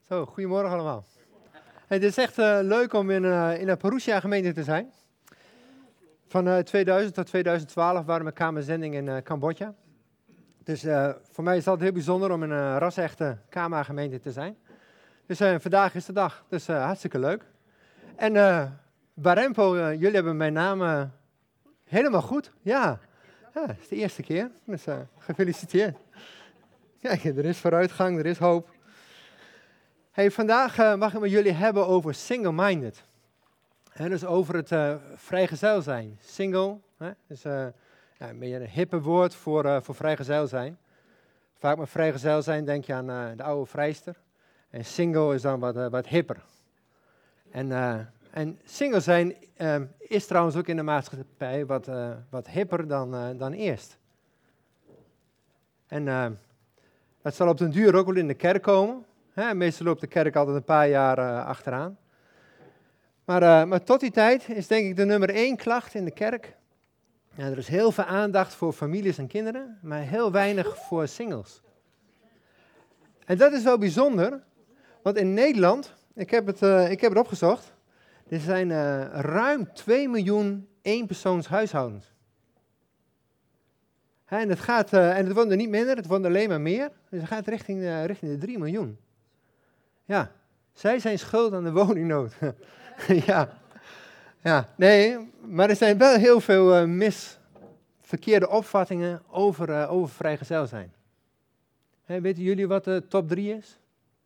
Zo, goedemorgen allemaal. Het is echt leuk om in de Parousia gemeente te zijn. Van 2000 tot 2012 waren we kamerzending in Cambodja. Dus voor mij is dat heel bijzonder om in een ras-echte Kama-gemeente te zijn. Dus vandaag is de dag, dus hartstikke leuk. En Barempo, jullie hebben mijn naam helemaal goed. Ja, het is de eerste keer, dus gefeliciteerd. Kijk, er is vooruitgang, er is hoop. Hey, vandaag mag ik met jullie hebben over single-minded. Dus over het vrijgezel zijn. Single, dus een beetje een hippe woord voor vrijgezel zijn. Vaak met vrijgezel zijn denk je aan de oude vrijster. En single is dan wat hipper. En single zijn is trouwens ook in de maatschappij wat hipper dan eerst. En dat zal op den duur ook wel in de kerk komen. Meestal loopt de kerk altijd een paar jaar achteraan. Maar tot die tijd is denk ik de nummer 1 klacht in de kerk. Ja, er is heel veel aandacht voor families en kinderen, maar heel weinig voor singles. En dat is wel bijzonder, want in Nederland, ik heb het opgezocht, er zijn ruim 2 miljoen eenpersoonshuishoudens. En het wordt er niet minder, het wordt alleen maar meer. Dus het gaat richting de 3 miljoen. Ja, zij zijn schuld aan de woningnood. Nee, maar er zijn wel heel veel verkeerde opvattingen over vrijgezel zijn. Weten jullie wat de top 3 is?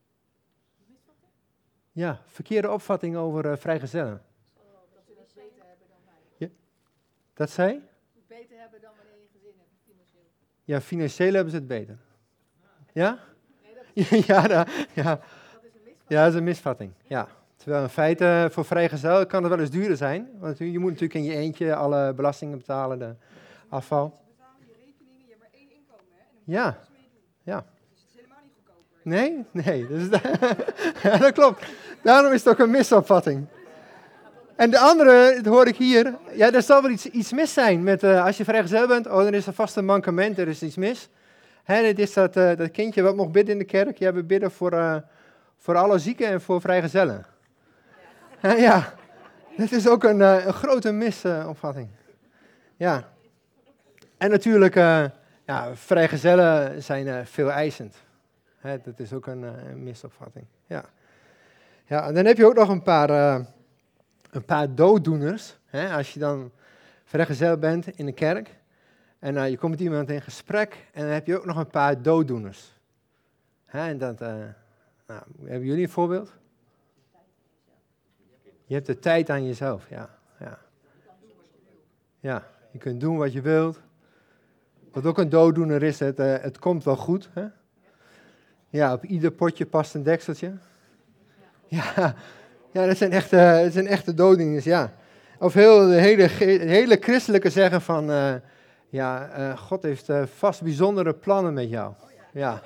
Ja, verkeerde opvattingen over vrijgezellen. Dat ze het beter hebben dan wij. Ja, dat zij? Beter hebben dan wanneer je een gezin hebt, financieel. Ja, financieel hebben ze het beter. Ja? Nee, Ja, dat is een misvatting. Ja, dat is een misvatting. Ja. Terwijl in feite voor vrijgezel kan het wel eens duurder zijn. Want je moet natuurlijk in je eentje alle belastingen betalen, de afval. Ze betalen je rekeningen, je hebt maar 1 inkomen, hè? En dan moet je Ja. alles mee doen. Ja. Dus het is helemaal niet goedkoper. Nee. Dus ja, dat klopt. Daarom is het ook een misopvatting. En de andere, dat hoor ik hier. Ja, er zal wel iets mis zijn met als je vrijgezel bent. Oh, dan is er vast een mankement, er is iets mis. Het is dat kindje wat mocht bidden in de kerk. Ja, we bidden voor alle zieken en voor vrijgezellen. Ja, dat is ook een grote misopvatting. Ja. En natuurlijk, vrijgezellen zijn veel eisend. Dat is ook een misopvatting. Ja. Ja, en dan heb je ook nog een paar dooddoeners. Als je dan vrijgezel bent in de kerk en je komt met iemand in gesprek en dan heb je ook nog een paar dooddoeners. En dat, hebben jullie een voorbeeld? Je hebt de tijd aan jezelf, ja. Ja, je kunt doen wat je wilt. Wat ook een dooddoener is, het komt wel goed. Hè? Ja, op ieder potje past een dekseltje. Ja, dat zijn echte dooddoeners, ja. Of hele christelijke zeggen van, God heeft vast bijzondere plannen met jou. Ja.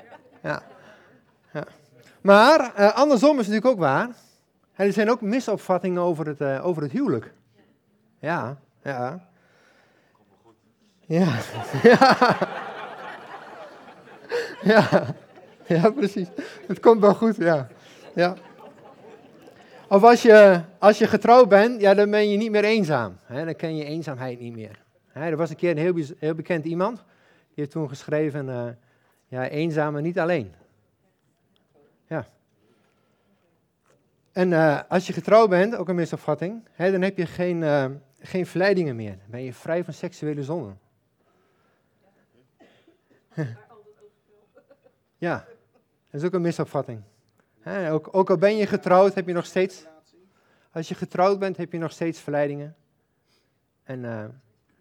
Maar andersom is het natuurlijk ook waar. Er zijn ook misopvattingen over het huwelijk. Ja. Ja, precies. Het komt wel goed, ja. Of als je getrouwd bent, ja, dan ben je niet meer eenzaam. Dan ken je eenzaamheid niet meer. Er was een keer een heel bekend iemand. Die heeft toen geschreven, eenzaam en niet alleen. Ja. En als je getrouwd bent, ook een misopvatting, dan heb je geen verleidingen meer. Dan ben je vrij van seksuele zonden. Ja, dat is ook een misopvatting. Ook al ben je getrouwd, heb je nog steeds... Als je getrouwd bent, heb je nog steeds verleidingen. En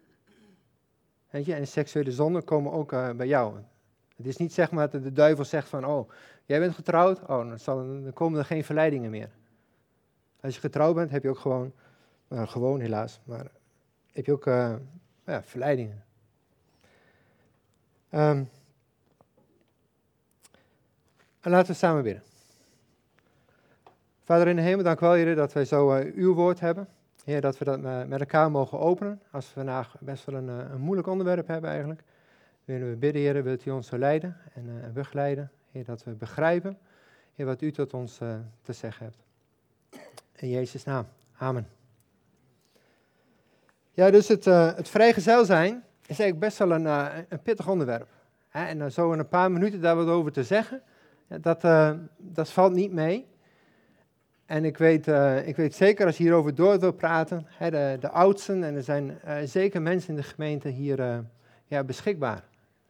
seksuele zonden komen ook bij jou. Het is niet zeg maar dat de duivel zegt van, oh, jij bent getrouwd, oh, dan komen er geen verleidingen meer. Als je getrouwd bent, heb je ook gewoon helaas, maar heb je ook verleidingen. En laten we samen bidden. Vader in de hemel, dank u wel, Heer, dat wij zo uw woord hebben. Heer, dat we dat met elkaar mogen openen. Als we vandaag best wel een moeilijk onderwerp hebben eigenlijk. Willen we bidden, Heer, wilt u ons zo leiden en begeleiden. Heer, dat we begrijpen. Heer, wat u tot ons te zeggen hebt. In Jezus' naam. Amen. Ja, dus het vrijgezel zijn is eigenlijk best wel een pittig onderwerp. En zo in een paar minuten daar wat over te zeggen, dat valt niet mee. En ik weet zeker, als je hierover door wil praten, de oudsten, en er zijn zeker mensen in de gemeente hier beschikbaar.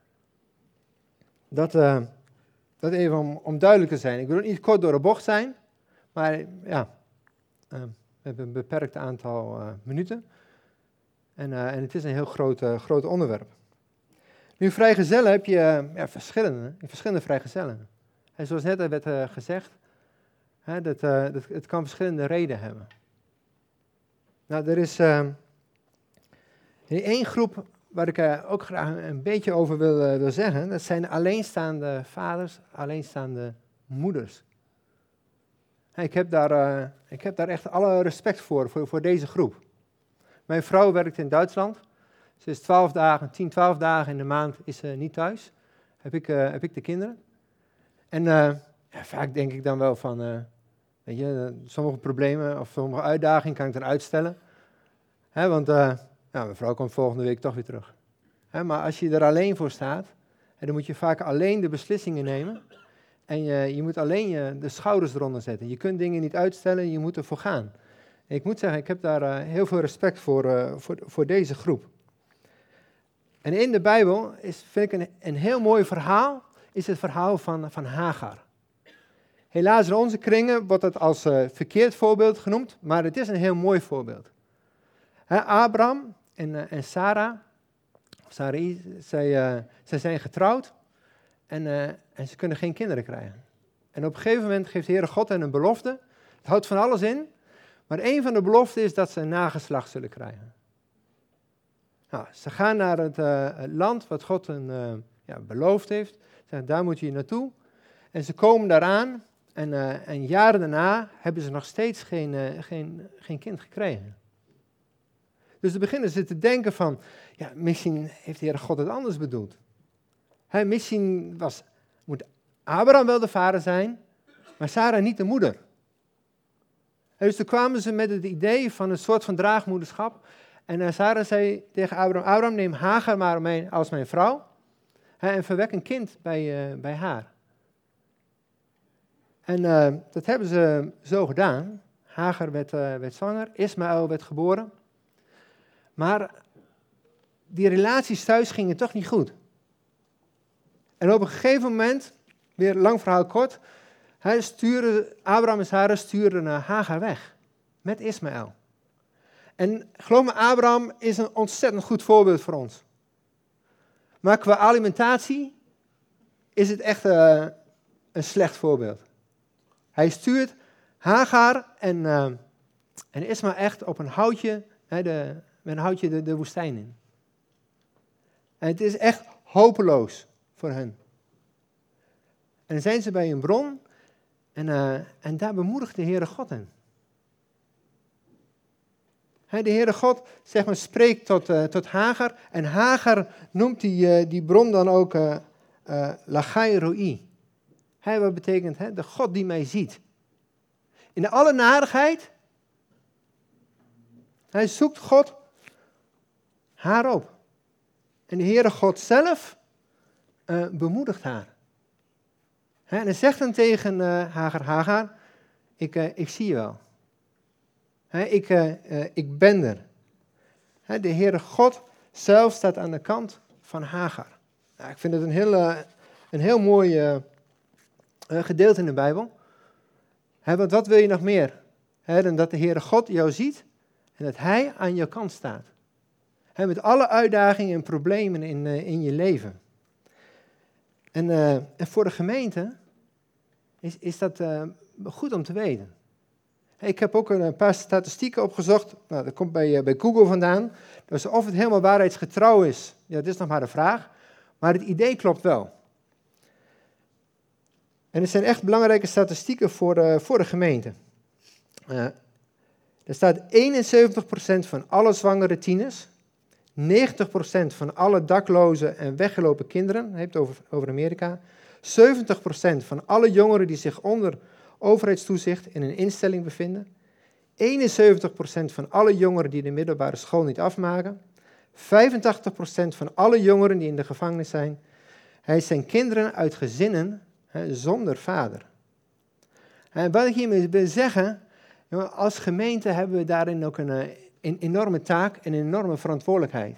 Dat even om duidelijk te zijn. Ik wil niet kort door de bocht zijn, maar we hebben een beperkt aantal minuten. En het is een heel groot onderwerp. Nu, vrijgezellen heb je verschillende vrijgezellen. En zoals net werd gezegd, het kan verschillende redenen hebben. Nou, er is één groep waar ik ook graag een beetje over wil zeggen. Dat zijn alleenstaande vaders, alleenstaande moeders. Ik heb daar echt alle respect voor deze groep. Mijn vrouw werkt in Duitsland. Ze is 12 dagen in de maand is ze niet thuis. Heb ik de kinderen. En vaak denk ik dan wel van, sommige problemen of sommige uitdagingen kan ik dan uitstellen. Want mijn vrouw komt volgende week toch weer terug. Maar als je er alleen voor staat, dan moet je vaak alleen de beslissingen nemen. En je moet alleen de schouders eronder zetten. Je kunt dingen niet uitstellen, je moet ervoor gaan. En ik moet zeggen, ik heb daar heel veel respect voor deze groep. En in de Bijbel vind ik een heel mooi verhaal, is het verhaal van Hagar. Helaas in onze kringen wordt het als verkeerd voorbeeld genoemd, maar het is een heel mooi voorbeeld. Abraham en Sarai, zij zijn getrouwd en ze kunnen geen kinderen krijgen. En op een gegeven moment geeft de Heere God hen een belofte. Het houdt van alles in, maar een van de beloften is dat ze een nageslacht zullen krijgen. Nou, ze gaan naar het land wat God hen beloofd heeft. Ze zeggen, daar moet je naartoe. En ze komen daaraan en jaren daarna hebben ze nog steeds geen kind gekregen. Dus dan beginnen ze te denken van, misschien heeft de Heere God het anders bedoeld. Misschien moet Abraham wel de vader zijn, maar Sarah niet de moeder. Dus toen kwamen ze met het idee van een soort van draagmoederschap. En Sarah zei tegen Abraham, neem Hagar maar als mijn vrouw en verwek een kind bij haar. En dat hebben ze zo gedaan. Hagar werd zwanger, Ismaël werd geboren. Maar die relaties thuis gingen toch niet goed. En op een gegeven moment, weer lang verhaal kort, Abraham en Sarah stuurden Hagar weg met Ismaël. En geloof me, Abraham is een ontzettend goed voorbeeld voor ons. Maar qua alimentatie is het echt een slecht voorbeeld. Hij stuurt Hagar en Ismaël echt op een houtje, met een houtje de woestijn in. En het is echt hopeloos voor hen. En dan zijn ze bij een bron en daar bemoedigt de Heere God hen. De Heere God spreekt tot Hagar en Hagar noemt die bron dan ook Lachai Roi. Wat betekent de God die mij ziet. In alle narigheid, zoekt God haar op. En de Heere God zelf bemoedigt haar. En hij zegt dan tegen Hagar, ik zie je wel. Ik ben er. De Heere God zelf staat aan de kant van Hagar. Nou, ik vind het een heel mooi gedeelte in de Bijbel. Want wat wil je nog meer? Dan dat de Heere God jou ziet en dat Hij aan jouw kant staat. Met alle uitdagingen en problemen in je leven. En voor de gemeente is dat goed om te weten. Ik heb ook een paar statistieken opgezocht. Nou, dat komt bij Google vandaan. Dus of het helemaal waarheidsgetrouw is, dat is nog maar de vraag. Maar het idee klopt wel. En het zijn echt belangrijke statistieken voor de gemeente. Er staat 71% van alle zwangere tieners, 90% van alle dakloze en weggelopen kinderen, hij heeft het over Amerika, 70% van alle jongeren die zich onder overheidstoezicht in een instelling bevinden. 71% van alle jongeren die de middelbare school niet afmaken. 85% van alle jongeren die in de gevangenis zijn. Hij zijn kinderen uit gezinnen zonder vader. En wat ik hiermee wil zeggen, als gemeente hebben we daarin ook een enorme taak en een enorme verantwoordelijkheid.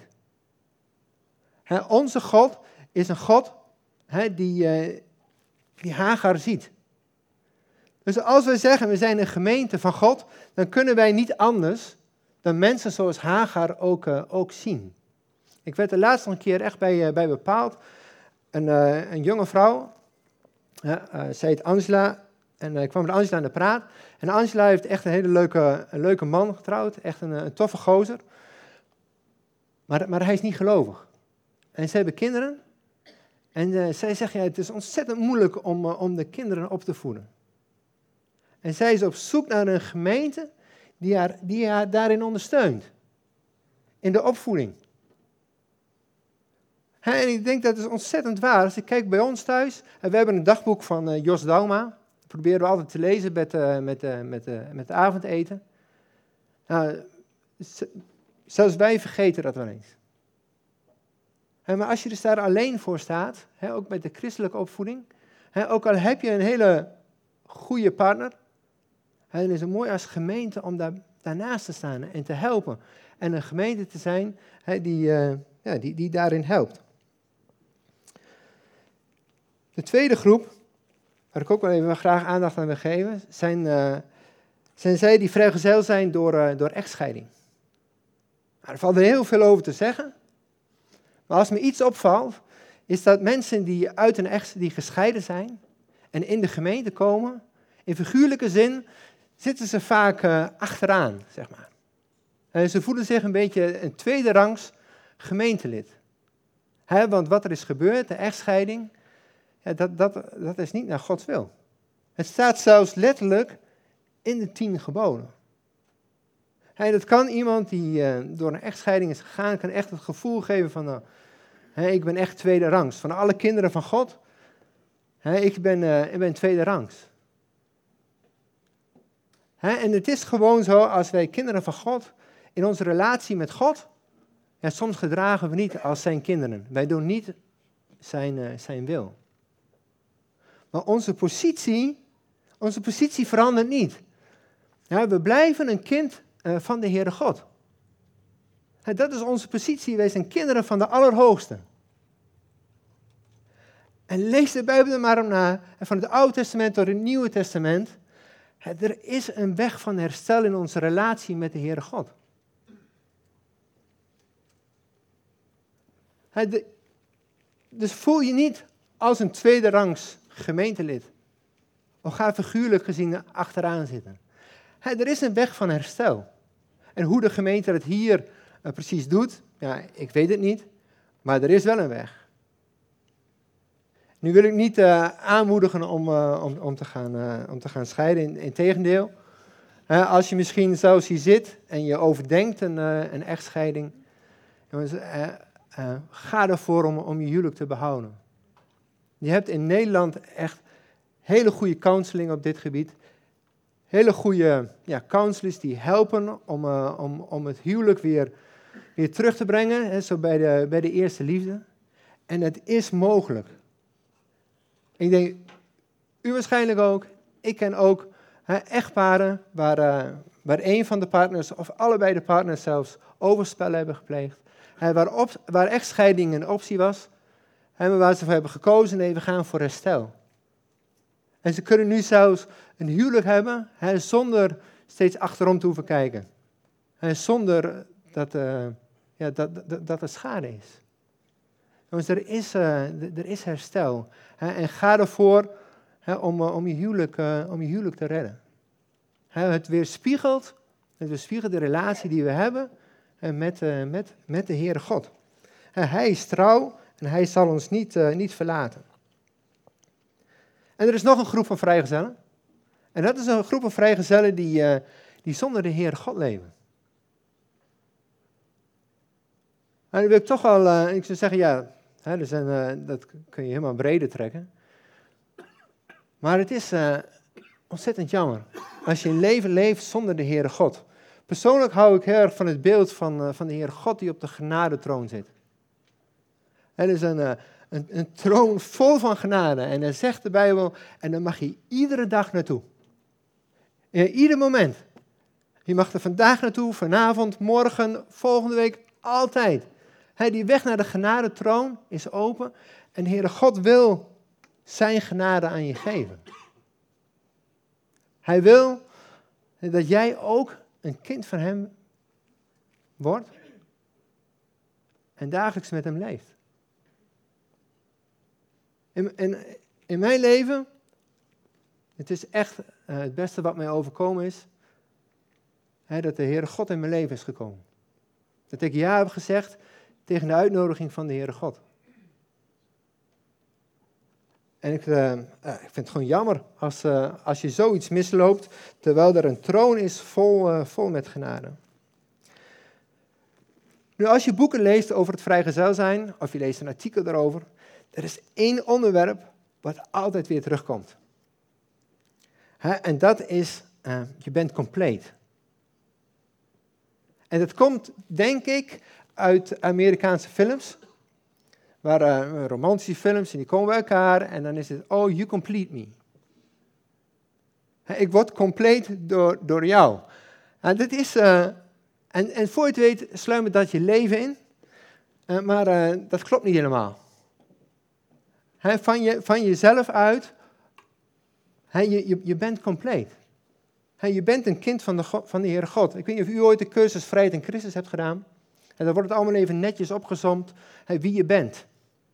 Onze God is een God die Hagar ziet. Dus als wij zeggen, we zijn een gemeente van God, dan kunnen wij niet anders dan mensen zoals Hagar ook zien. Ik werd er laatst nog een keer echt bij bepaald. Een jonge vrouw, zij heet Angela, en ik kwam met Angela aan de praat. En Angela heeft echt een hele leuke man getrouwd, echt een toffe gozer. Maar hij is niet gelovig. En ze hebben kinderen. En zij zegt, ja, het is ontzettend moeilijk om de kinderen op te voeden. En zij is op zoek naar een gemeente die haar daarin ondersteunt. In de opvoeding. En ik denk dat is ontzettend waar. Als ik kijk bij ons thuis, en we hebben een dagboek van Jos Dauma. Dat proberen we altijd te lezen met het avondeten. Nou, zelfs wij vergeten dat wel eens. Maar als je dus daar alleen voor staat, ook met de christelijke opvoeding, ook al heb je een hele goede partner, dan is het mooi als gemeente om daarnaast te staan en te helpen. En een gemeente te zijn die daarin helpt. De tweede groep, waar ik ook wel even graag aandacht aan wil geven, zijn zij die vrijgezel zijn door echtscheiding. Nou, er valt er heel veel over te zeggen. Maar als me iets opvalt, is dat mensen die gescheiden zijn en in de gemeente komen, in figuurlijke zin zitten ze vaak achteraan, zeg maar. En ze voelen zich een beetje een tweederangs gemeentelid. Want wat er is gebeurd, de echtscheiding, dat is niet naar Gods wil. Het staat zelfs letterlijk in de 10 geboden. Dat kan iemand die door een echtscheiding is gegaan, kan echt het gevoel geven van, ik ben echt tweederangs. Van alle kinderen van God, ik ben tweederangs. En het is gewoon zo, als wij kinderen van God, in onze relatie met God, soms gedragen we niet als zijn kinderen. Wij doen niet zijn wil. Maar onze positie verandert niet. We blijven een kind van de Heere God. Dat is onze positie, wij zijn kinderen van de Allerhoogste. En lees de Bijbel er maar om na, van het Oude Testament tot het Nieuwe Testament. Er is een weg van herstel in onze relatie met de Heere God. Dus voel je niet als een tweederangs gemeentelid. Of ga figuurlijk gezien achteraan zitten. Er is een weg van herstel. En hoe de gemeente het hier precies doet, ik weet het niet. Maar er is wel een weg. Nu wil ik niet aanmoedigen om te gaan scheiden. Integendeel. Als je misschien zelfs hier zit en je overdenkt een echtscheiding. Ga ervoor om je huwelijk te behouden. Je hebt in Nederland echt hele goede counseling op dit gebied. Hele goede counselors die helpen om het huwelijk weer terug te brengen. Zo bij de eerste liefde. En het is mogelijk. Ik denk, u waarschijnlijk ook. Ik ken ook echtparen waar een van de partners of allebei de partners zelfs overspel hebben gepleegd. Waar echtscheiding een optie was. En waar ze voor hebben gekozen, nee, we gaan voor herstel. En ze kunnen nu zelfs een huwelijk hebben zonder steeds achterom te hoeven kijken. Zonder dat er schade is. Dus er is herstel. En ga ervoor om je huwelijk te redden. Het weerspiegelt de relatie die we hebben met de Heere God. Hij is trouw en hij zal ons niet verlaten. En er is nog een groep van vrijgezellen. En dat is een groep van vrijgezellen die zonder de Heere God leven. En dan wil ik toch al, ik zou zeggen, dat kun je helemaal breder trekken. Maar het is ontzettend jammer als je een leven leeft zonder de Heere God. Persoonlijk hou ik heel erg van het beeld van de Heere God die op de genadetroon zit. Het is een troon vol van genade. En dan zegt de Bijbel, en dan mag je iedere dag naartoe. Ieder moment. Je mag er vandaag naartoe, vanavond, morgen, volgende week, altijd. Die weg naar de genadetroon is open. En de Heere God wil zijn genade aan je geven. Hij wil dat jij ook een kind van hem wordt. En dagelijks met hem leeft. In mijn leven, het is echt het beste wat mij overkomen is, dat de Heere God in mijn leven is gekomen. Dat ik ja heb gezegd tegen de uitnodiging van de Heere God. En ik vind het gewoon jammer als je zoiets misloopt, terwijl er een troon is vol met genade. Nu, als je boeken leest over het vrijgezel zijn, of je leest een artikel daarover, er is één onderwerp wat altijd weer terugkomt. En dat is, je bent compleet. En dat komt, denk ik, uit Amerikaanse films. Waar romantische films, en die komen bij elkaar en dan is het, oh, you complete me. Ik word compleet door jou. En dit is, en voor je het weet, sluimert dat je leven in. Maar dat klopt niet helemaal. Van jezelf uit, je bent compleet. Je bent een kind van de Heere God. Ik weet niet of u ooit de cursus Vrijheid in Christus hebt gedaan. En dan wordt het allemaal even netjes opgezomd wie je bent.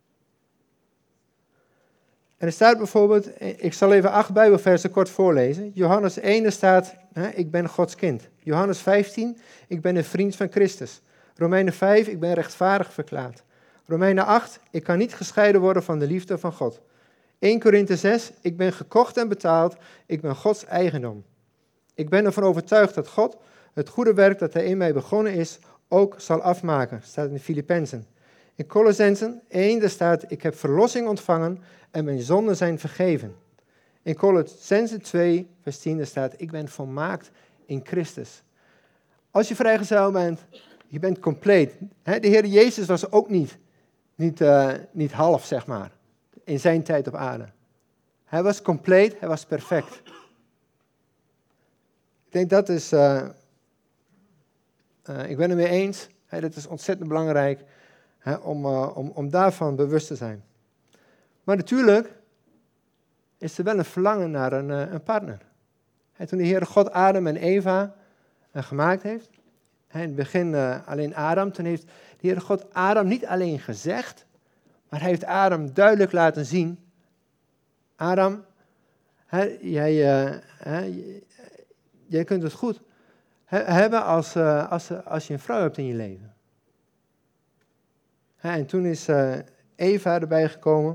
En er staat bijvoorbeeld, ik zal even 8 Bijbelversen kort voorlezen. Johannes 1, er staat, ik ben Gods kind. Johannes 15, ik ben een vriend van Christus. Romeinen 5, ik ben rechtvaardig verklaard. Romeinen 8, ik kan niet gescheiden worden van de liefde van God. 1 Korinthe 6, ik ben gekocht en betaald, ik ben Gods eigendom. Ik ben ervan overtuigd dat God het goede werk dat hij in mij begonnen is, ook zal afmaken. Staat in de Filippenzen. In Colossenzen 1, daar staat, ik heb verlossing ontvangen en mijn zonden zijn vergeven. In Colossenzen 2, vers 10, daar staat, ik ben volmaakt in Christus. Als je vrijgezel bent, je bent compleet. De Heer Jezus was ook niet half, zeg maar, in zijn tijd op aarde. Hij was compleet, hij was perfect. Ik denk dat is, ik ben het mee eens, dat is ontzettend belangrijk om daarvan bewust te zijn. Maar natuurlijk is er wel een verlangen naar een partner. Toen de Heere God Adam en Eva gemaakt heeft, in het begin alleen Adam, toen heeft de Heere God Adam niet alleen gezegd, maar hij heeft Adam duidelijk laten zien, Adam, jij kunt het goed hebben als je een vrouw hebt in je leven. En toen is Eva erbij gekomen.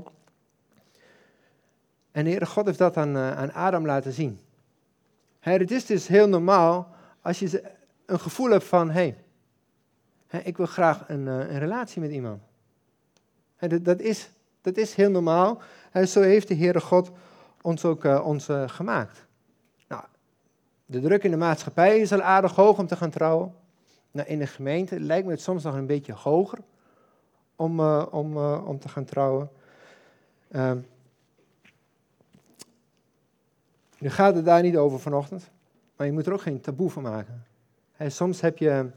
En de Heere God heeft dat aan Adam laten zien. Het is dus heel normaal als je een gevoel hebt van, ik wil graag een relatie met iemand. Dat is heel normaal. Zo heeft de Heere God ons ook gemaakt. Nou, de druk in de maatschappij is al aardig hoog om te gaan trouwen. Nou, in de gemeente lijkt me het soms nog een beetje hoger om te gaan trouwen. Nu gaat het daar niet over vanochtend, maar je moet er ook geen taboe van maken. Soms heb je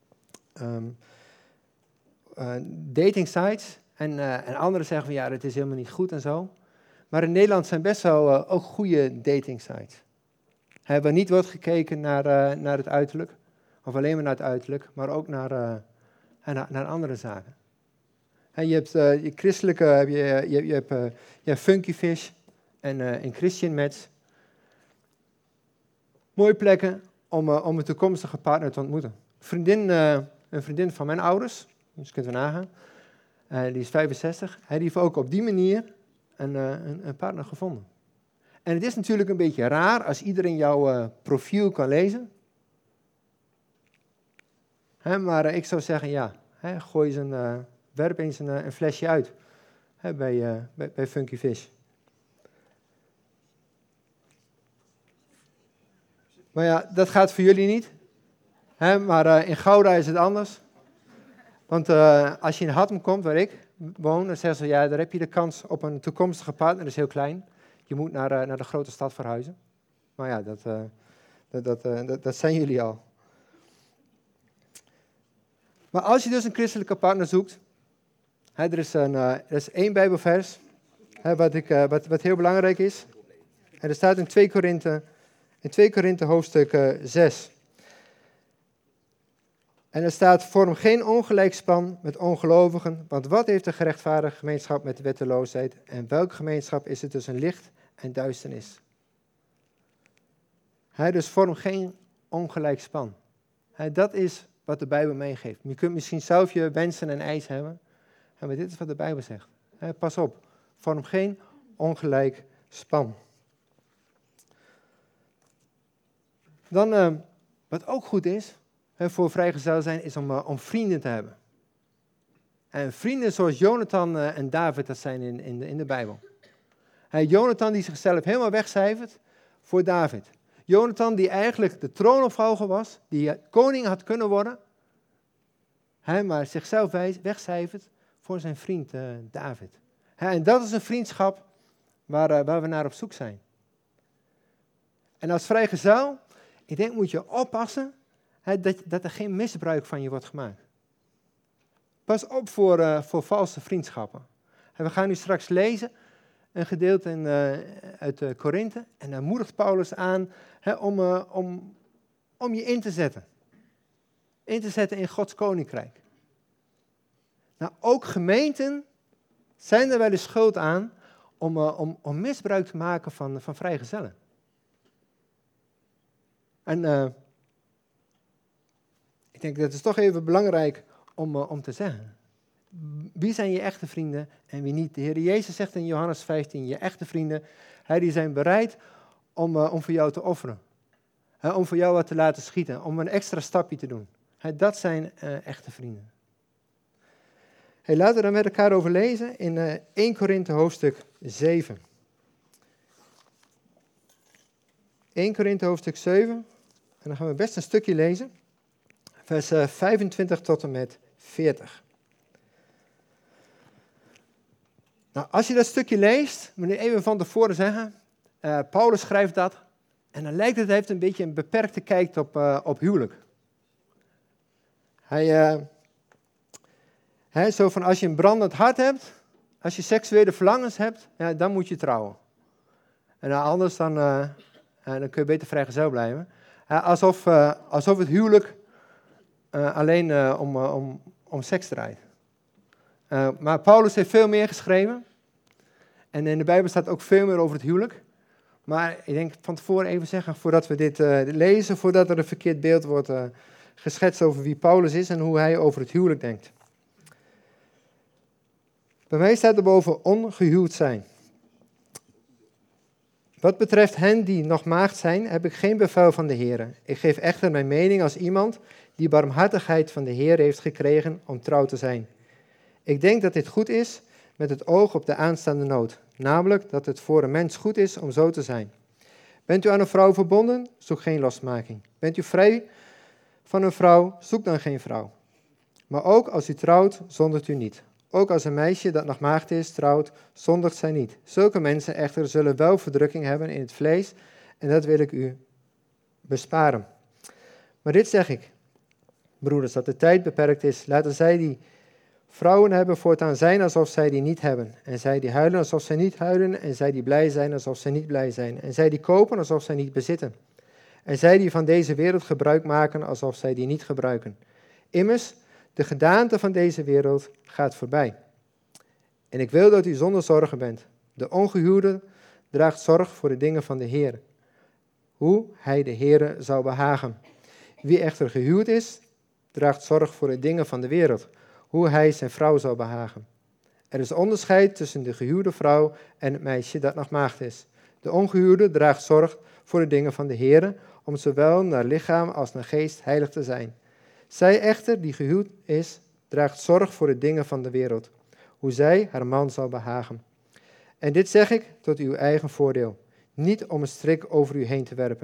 dating sites en anderen zeggen van ja, dat is helemaal niet goed en zo. Maar in Nederland zijn best wel ook goede dating sites. Waar niet wordt gekeken naar het uiterlijk, of alleen maar naar het uiterlijk, maar ook naar andere zaken. Je hebt je christelijke, je hebt Funky Fish en Christian Match. Mooie plekken om een toekomstige partner te ontmoeten. Een vriendin van mijn ouders, dus kunt u nagaan, die is 65. Die heeft ook op die manier een partner gevonden. En het is natuurlijk een beetje raar als iedereen jouw profiel kan lezen. Maar ik zou zeggen, ja, werp eens een flesje uit bij Funky Fish. Maar ja, dat gaat voor jullie niet. Hè? Maar in Gouda is het anders. Want als je in Hattem komt, waar ik woon, dan zeggen ze, ja, daar heb je de kans op een toekomstige partner, dat is heel klein. Je moet naar de grote stad verhuizen. Maar ja, dat zijn jullie al. Maar als je dus een christelijke partner zoekt, hè, er is 1 Bijbelvers, hè, wat heel belangrijk is. En er staat in 2 Korinthe hoofdstuk 6. En er staat, vorm geen ongelijkspan met ongelovigen, want wat heeft de gerechtvaardige gemeenschap met de wetteloosheid? En welke gemeenschap is het tussen licht en duisternis? Dus vorm geen ongelijkspan. Dat is wat de Bijbel meegeeft. Je kunt misschien zelf je wensen en eisen hebben, maar dit is wat de Bijbel zegt. Pas op, vorm geen ongelijk span. Dan, wat ook goed is, voor vrijgezel zijn, is om vrienden te hebben. En vrienden zoals Jonathan en David, dat zijn in de Bijbel. Jonathan die zichzelf helemaal wegcijfert voor David. Jonathan die eigenlijk de troonopvolger was, die koning had kunnen worden, maar zichzelf wegcijfert voor zijn vriend David. En dat is een vriendschap waar we naar op zoek zijn. En als vrijgezel, ik denk moet je oppassen dat er geen misbruik van je wordt gemaakt. Pas op voor valse vriendschappen. En we gaan nu straks lezen een gedeelte uit Korinthe. En daar moedigt Paulus aan om je in te zetten. In te zetten in Gods koninkrijk. Nou, ook gemeenten zijn er wel eens schuld aan om misbruik te maken van vrijgezellen. En ik denk dat is toch even belangrijk om te zeggen. Wie zijn je echte vrienden en wie niet? De Heer Jezus zegt in Johannes 15, je echte vrienden, die zijn bereid om voor jou te offeren. Om voor jou wat te laten schieten, om een extra stapje te doen. Dat zijn echte vrienden. Laten we daar met elkaar over lezen in 1 Korinthe hoofdstuk 7. 1 Korinthe hoofdstuk 7, en dan gaan we best een stukje lezen. Vers 25 tot en met 40. Nou, als je dat stukje leest, moet je even van tevoren zeggen, Paulus schrijft dat, en dan lijkt het, hij heeft een beetje een beperkte kijk op huwelijk. Zo van als je een brandend hart hebt, als je seksuele verlangens hebt, ja, dan moet je trouwen. En anders dan kun je beter vrijgezel blijven. Alsof het huwelijk alleen om seks draait. Maar Paulus heeft veel meer geschreven. En in de Bijbel staat ook veel meer over het huwelijk. Maar ik denk van tevoren even zeggen, voordat we dit lezen, voordat er een verkeerd beeld wordt geschetst over wie Paulus is en hoe hij over het huwelijk denkt. Bij mij staat er boven ongehuwd zijn. Wat betreft hen die nog maagd zijn, heb ik geen bevel van de Heer. Ik geef echter mijn mening als iemand die barmhartigheid van de Heer heeft gekregen om trouw te zijn. Ik denk dat dit goed is met het oog op de aanstaande nood. Namelijk dat het voor een mens goed is om zo te zijn. Bent u aan een vrouw verbonden? Zoek geen losmaking. Bent u vrij van een vrouw? Zoek dan geen vrouw. Maar ook als u trouwt, zondigt u niet. Ook als een meisje dat nog maagd is, trouwt, zondigt zij niet. Zulke mensen echter zullen wel verdrukking hebben in het vlees en dat wil ik u besparen. Maar dit zeg ik, broeders, dat de tijd beperkt is. Laten zij die vrouwen hebben voortaan zijn alsof zij die niet hebben. En zij die huilen alsof zij niet huilen. En zij die blij zijn alsof zij niet blij zijn. En zij die kopen alsof zij niet bezitten. En zij die van deze wereld gebruik maken alsof zij die niet gebruiken. Immers, de gedaante van deze wereld gaat voorbij. En ik wil dat u zonder zorgen bent. De ongehuwde draagt zorg voor de dingen van de Heer. Hoe hij de Heere zou behagen. Wie echter gehuwd is, draagt zorg voor de dingen van de wereld. Hoe hij zijn vrouw zou behagen. Er is onderscheid tussen de gehuwde vrouw en het meisje dat nog maagd is. De ongehuwde draagt zorg voor de dingen van de Heere, om zowel naar lichaam als naar geest heilig te zijn. Zij echter, die gehuwd is, draagt zorg voor de dingen van de wereld, hoe zij haar man zal behagen. En dit zeg ik tot uw eigen voordeel, niet om een strik over u heen te werpen,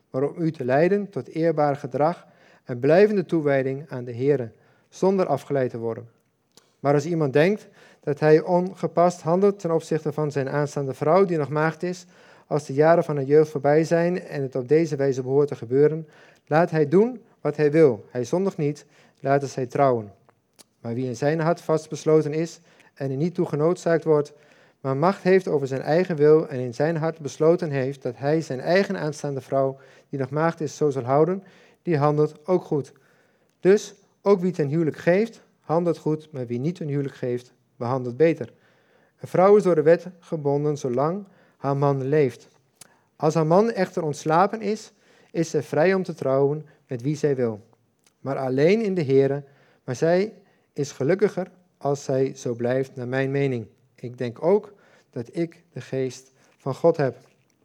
maar om u te leiden tot eerbaar gedrag en blijvende toewijding aan de Here, zonder afgeleid te worden. Maar als iemand denkt dat hij ongepast handelt ten opzichte van zijn aanstaande vrouw die nog maagd is, als de jaren van haar jeugd voorbij zijn en het op deze wijze behoort te gebeuren, laat hij doen wat hij wil. Hij zondigt niet, laten zij trouwen. Maar wie in zijn hart vastbesloten is en er niet toe genoodzaakt wordt, maar macht heeft over zijn eigen wil en in zijn hart besloten heeft dat hij zijn eigen aanstaande vrouw, die nog maagd is, zo zal houden, die handelt ook goed. Dus ook wie ten huwelijk geeft, handelt goed, maar wie niet ten huwelijk geeft, behandelt beter. Een vrouw is door de wet gebonden zolang haar man leeft. Als haar man echter ontslapen is, is zij vrij om te trouwen met wie zij wil. Maar alleen in de Here, maar zij is gelukkiger als zij zo blijft, naar mijn mening. Ik denk ook dat ik de geest van God heb.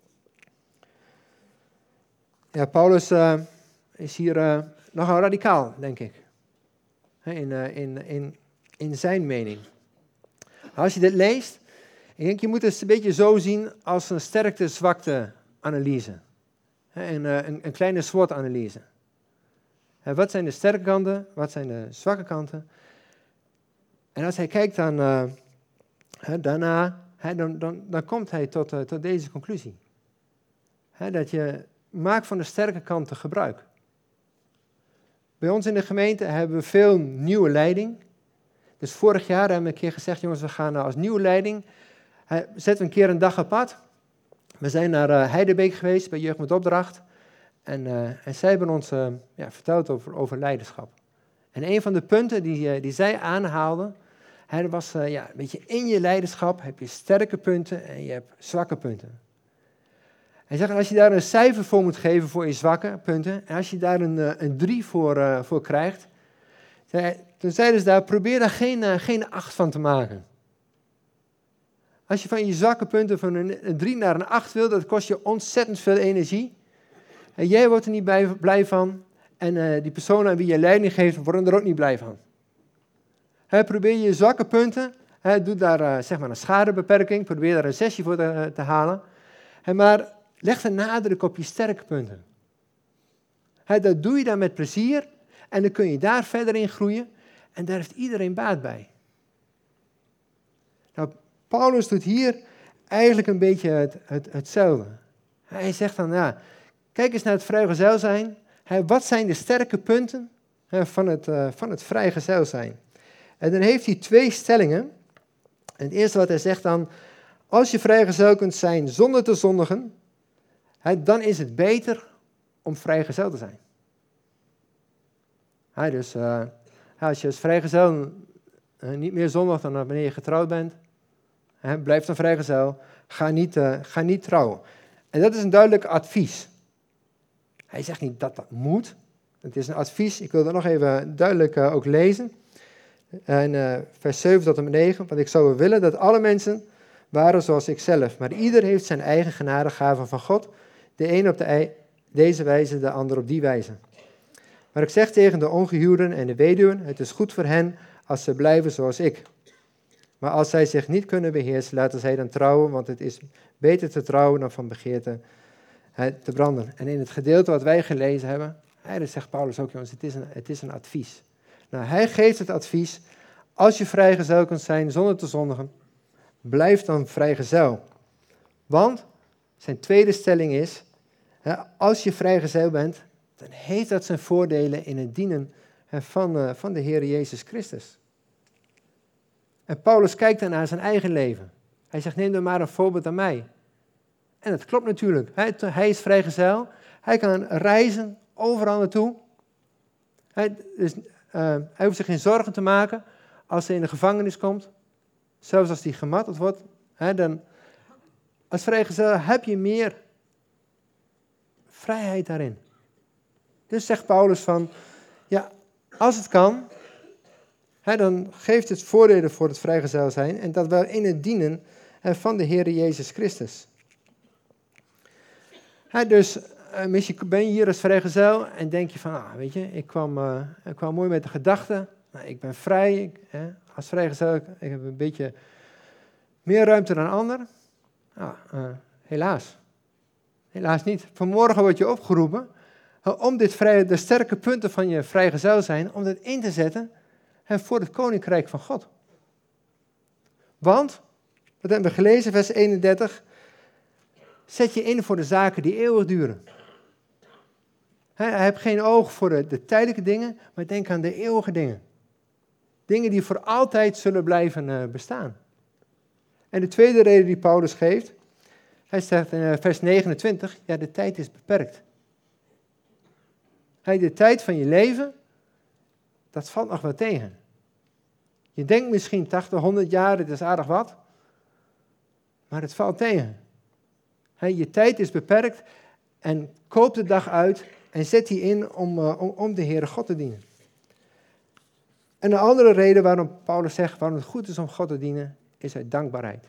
Ja, Paulus is hier nogal radicaal, denk ik. In zijn mening. Als je dit leest, ik denk je moet het een beetje zo zien als een sterkte-zwakte-analyse. Een kleine SWOT-analyse. Wat zijn de sterke kanten, wat zijn de zwakke kanten? En als hij kijkt daarna, dan komt hij tot deze conclusie. Dat je maakt van de sterke kanten gebruik. Bij ons in de gemeente hebben we veel nieuwe leiding. Dus vorig jaar hebben we een keer gezegd, jongens, we gaan als nieuwe leiding, zetten we een keer een dag apart. We zijn naar Heidebeek geweest bij Jeugd met Opdracht. En zij hebben ons verteld over leiderschap. En een van de punten die zij aanhaalden, was een beetje in je leiderschap heb je sterke punten en je hebt zwakke punten. Hij zegt, als je daar een cijfer voor moet geven voor je zwakke punten, en als je daar een 3 voor krijgt, toen zeiden ze daar, probeer daar geen 8 van te maken. Als je van je zwakke punten van een 3 naar een 8 wil, dat kost je ontzettend veel energie. En jij wordt er niet blij van. En die personen aan wie je leiding geeft, worden er ook niet blij van. Probeer je zwakke punten. Doe daar zeg maar een schadebeperking. Probeer daar een 6 voor te halen. Maar leg de nadruk op je sterke punten. Dat doe je dan met plezier. En dan kun je daar verder in groeien. En daar heeft iedereen baat bij. Nou, Paulus doet hier eigenlijk een beetje hetzelfde. Hij zegt dan, kijk eens naar het vrijgezel zijn. Wat zijn de sterke punten van het vrijgezel zijn? En dan heeft hij 2 stellingen. En het eerste wat hij zegt dan, als je vrijgezel kunt zijn zonder te zondigen, dan is het beter om vrijgezel te zijn. Dus als je als vrijgezel niet meer zondigt dan wanneer je getrouwd bent, blijf dan vrijgezel, ga niet trouwen. En dat is een duidelijk advies. Hij zegt niet dat dat moet. Het is een advies. Ik wil dat nog even duidelijk ook lezen. En vers 7 tot en met 9. Want ik zou willen dat alle mensen waren zoals ik zelf. Maar ieder heeft zijn eigen genadegaven van God. De een op deze wijze, de ander op die wijze. Maar ik zeg tegen de ongehuwden en de weduwen, het is goed voor hen als ze blijven zoals ik. Maar als zij zich niet kunnen beheersen, laten zij dan trouwen, want het is beter te trouwen dan van begeerte te branden. En in het gedeelte wat wij gelezen hebben, dat zegt Paulus ook, jongens, het is een advies. Nou, hij geeft het advies, als je vrijgezel kunt zijn zonder te zondigen, blijf dan vrijgezel. Want zijn tweede stelling is, als je vrijgezel bent, dan heeft dat zijn voordelen in het dienen van de Heer Jezus Christus. En Paulus kijkt dan naar zijn eigen leven. Hij zegt, neem dan maar een voorbeeld aan mij. En dat klopt natuurlijk. Hij is vrijgezel. Hij kan reizen overal naartoe. Hij hoeft zich geen zorgen te maken als hij in de gevangenis komt. Zelfs als hij gemarteld wordt. Dan, als vrijgezel heb je meer vrijheid daarin. Dus zegt Paulus van, als het kan, dan geeft het voordelen voor het vrijgezel zijn. En dat wel in het dienen van de Heer Jezus Christus. Dus misschien ben je hier als vrijgezel en denk je van, weet je, ik kwam mooi met de gedachte, ik ben vrij, als vrijgezel, ik heb een beetje meer ruimte dan ander. Helaas. Helaas niet. Vanmorgen word je opgeroepen om de sterke punten van je vrijgezel zijn, om dat in te zetten voor het koninkrijk van God. Want, wat hebben we gelezen, vers 31, zet je in voor de zaken die eeuwig duren. Hij heeft geen oog voor de tijdelijke dingen, maar denk aan de eeuwige dingen. Dingen die voor altijd zullen blijven bestaan. En de tweede reden die Paulus geeft, hij zegt in vers 29, ja, de tijd is beperkt. De tijd van je leven, dat valt nog wel tegen. Je denkt misschien 80, 100 jaar, dat is aardig wat. Maar het valt tegen. Je tijd is beperkt en koop de dag uit en zet die in om de Heere God te dienen. En een andere reden waarom Paulus zegt waarom het goed is om God te dienen, is uit dankbaarheid.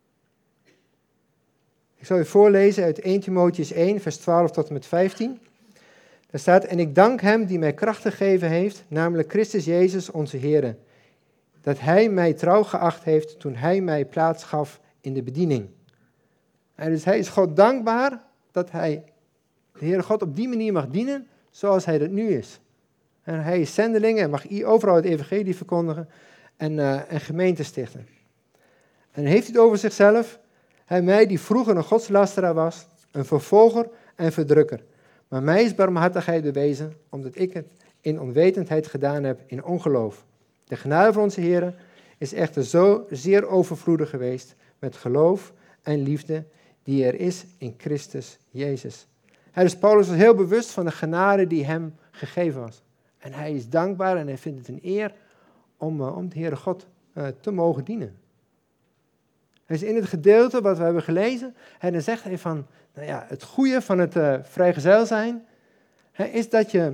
Ik zal u voorlezen uit 1 Timotheüs 1, vers 12 tot en met 15. Daar staat, en ik dank hem die mij kracht gegeven heeft, namelijk Christus Jezus onze Heere, dat hij mij trouw geacht heeft toen hij mij plaats gaf in de bediening. En dus hij is God dankbaar dat hij de Heere God op die manier mag dienen zoals hij dat nu is. En hij is zendeling en mag overal het evangelie verkondigen en gemeente stichten. En dan heeft hij het over zichzelf. Hij mij die vroeger een godslasteraar was, een vervolger en verdrukker. Maar mij is barmhartigheid bewezen, omdat ik het in onwetendheid gedaan heb in ongeloof. De genade van onze Heer is echter zo zeer overvloedig geweest met geloof en liefde die er is in Christus Jezus. Dus Paulus was heel bewust van de genade die hem gegeven was. En hij is dankbaar en hij vindt het een eer om de Heere God te mogen dienen. Dus in het gedeelte wat we hebben gelezen, en dan zegt hij van, nou ja, het goede van het vrijgezel zijn, is dat je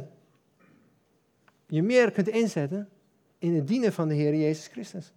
meer kunt inzetten in het dienen van de Heer Jezus Christus.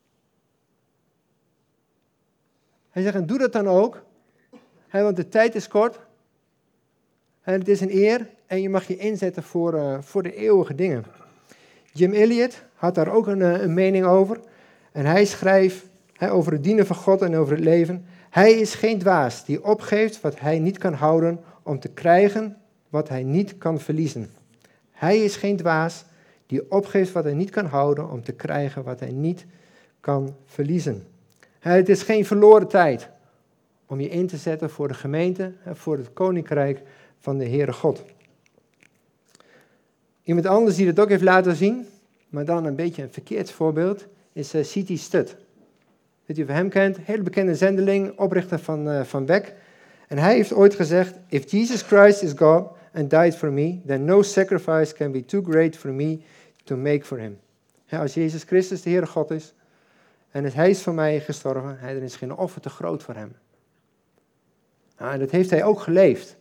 Hij zegt, en doe dat dan ook, want de tijd is kort, en het is een eer, en je mag je inzetten voor de eeuwige dingen. Jim Elliot had daar ook een mening over, en hij schrijft over het dienen van God en over het leven. Hij is geen dwaas die opgeeft wat hij niet kan houden om te krijgen wat hij niet kan verliezen. Hij is geen dwaas die opgeeft wat hij niet kan houden om te krijgen wat hij niet kan verliezen. Het is geen verloren tijd om je in te zetten voor de gemeente en voor het koninkrijk van de Heere God. Iemand anders die dat ook heeft laten zien, maar dan een beetje een verkeerd voorbeeld, is C.T. Studd. Dat u van hem kent, hele bekende zendeling, oprichter van Beck. En hij heeft ooit gezegd, if Jesus Christ is God and died for me, then no sacrifice can be too great for me to make for him. Als Jezus Christus de Heere God is, en hij is voor mij gestorven, dan is geen offer te groot voor hem. En dat heeft hij ook geleefd.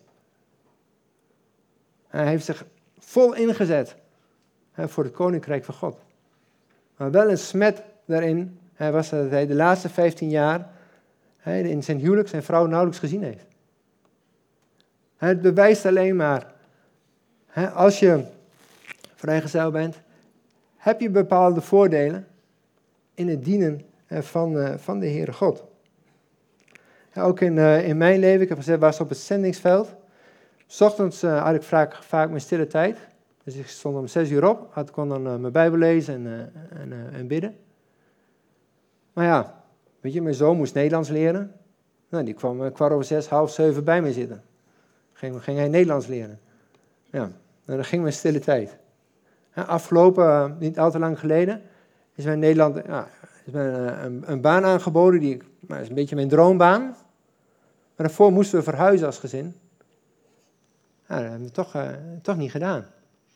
Hij heeft zich vol ingezet voor het koninkrijk van God. Maar wel een smet daarin was dat hij de laatste 15 jaar in zijn huwelijk zijn vrouw nauwelijks gezien heeft. Het bewijst alleen maar, als je vrijgezel bent, heb je bepaalde voordelen in het dienen van de Heere God. Ook in mijn leven, ik heb gezegd, was op het zendingsveld. 's Ochtends had ik vaak mijn stille tijd. Dus ik stond om 6 uur op, kon dan mijn Bijbel lezen en bidden. Maar ja, weet je, mijn zoon moest Nederlands leren. Nou, die kwam 6:15, half 7 bij me zitten. Ging hij Nederlands leren. Ja, dan ging mijn stille tijd. Afgelopen, niet al te lang geleden, is mij in Nederland een baan aangeboden. Die is een beetje mijn droombaan. Maar daarvoor moesten we verhuizen als gezin. Nou, dat hebben we toch niet gedaan.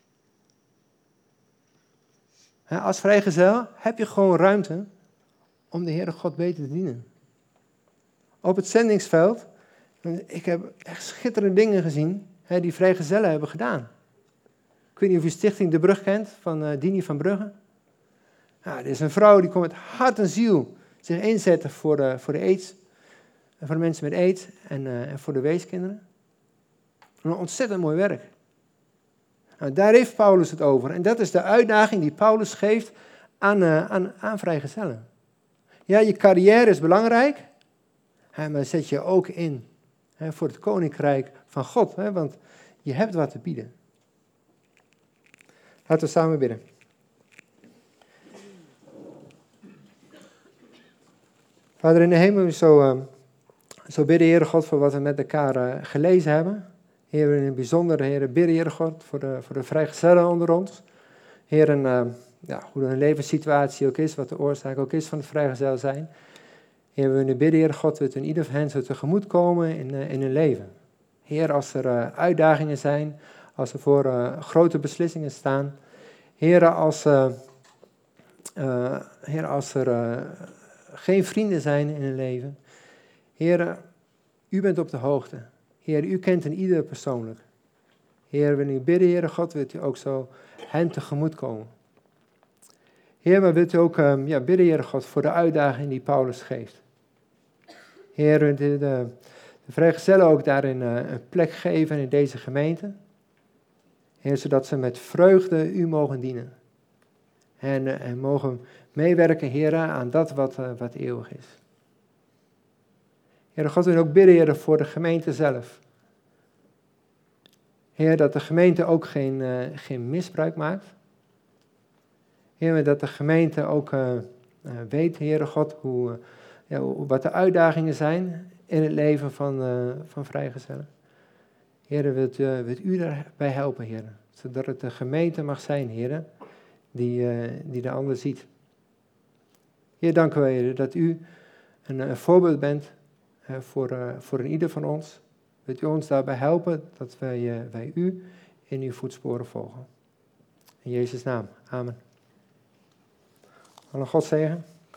Als vrijgezel heb je gewoon ruimte om de Heere God beter te dienen. Op het zendingsveld, ik heb echt schitterende dingen gezien die vrijgezellen hebben gedaan. Ik weet niet of u Stichting De Brug kent, van Dini van Brugge. Ja, er is een vrouw die komt met hart en ziel zich inzetten voor de AIDS, voor de mensen met AIDS en voor de weeskinderen. Een ontzettend mooi werk. Nou, daar heeft Paulus het over. En dat is de uitdaging die Paulus geeft aan vrijgezellen. Ja, je carrière is belangrijk, maar zet je ook in voor het koninkrijk van God, want je hebt wat te bieden. Laten we samen bidden. Vader in de hemel, we zo bidden, Heere God, voor wat we met elkaar gelezen hebben. Heer, in het bijzonder, Heer, bidden, Heere God, voor de vrijgezellen onder ons. Heer, hoe hun levenssituatie ook is, wat de oorzaak ook is van het vrijgezel zijn. Heer, we willen bidden, Heer God, dat in ieder van hen zo tegemoet komen in hun leven. Heer, als er uitdagingen zijn, als er voor grote beslissingen staan. Heer, als er geen vrienden zijn in hun leven. Heer, u bent op de hoogte. Heer, u kent een ieder persoonlijk. Heer, we willen bidden, Heer God, wilt u ook zo hen tegemoet komen. Heer, maar wilt u ook bidden, Heer God, voor de uitdaging die Paulus geeft. Heer, de vrijgezellen ook daarin een plek geven in deze gemeente. Heer, zodat ze met vreugde u mogen dienen. En mogen meewerken, Heer, aan dat wat eeuwig is. Heer God, we willen ook bidden, Heer, voor de gemeente zelf. Heer, dat de gemeente ook geen misbruik maakt. Heer, dat de gemeente ook weet, Heer God, wat de uitdagingen zijn in het leven van vrijgezellen. Heer, wilt u daarbij helpen, Heer. Zodat het de gemeente mag zijn, Heer, die de ander ziet. Heer, dank u wel, Heer, dat u een voorbeeld bent voor een ieder van ons. Wilt u ons daarbij helpen dat wij u in uw voetsporen volgen. In Jezus' naam. Amen. Alle God zegen.